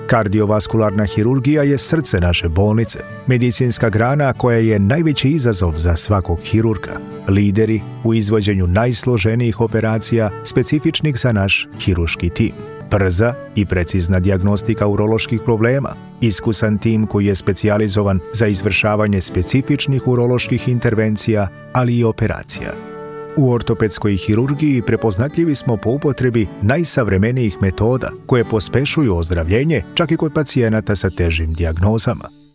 Kardiovaskularna hirurgija je srce naše bolnice, medicinska grana koja je najveći izazov za svakog hirurga. Lideri u izvođenju najsloženijih operacija specifičnih za naš hirurški tim. Brza i precizna dijagnostika uroloških problema, iskusan tim koji je specijalizovan za izvršavanje specifičnih uroloških intervencija, ali i operacija. U ortopedskoj hirurgiji prepoznatljivi smo po upotrebi najsavremenijih metoda koje pospešuju ozdravljenje čak i kod pacijenata sa težim dijagnozama.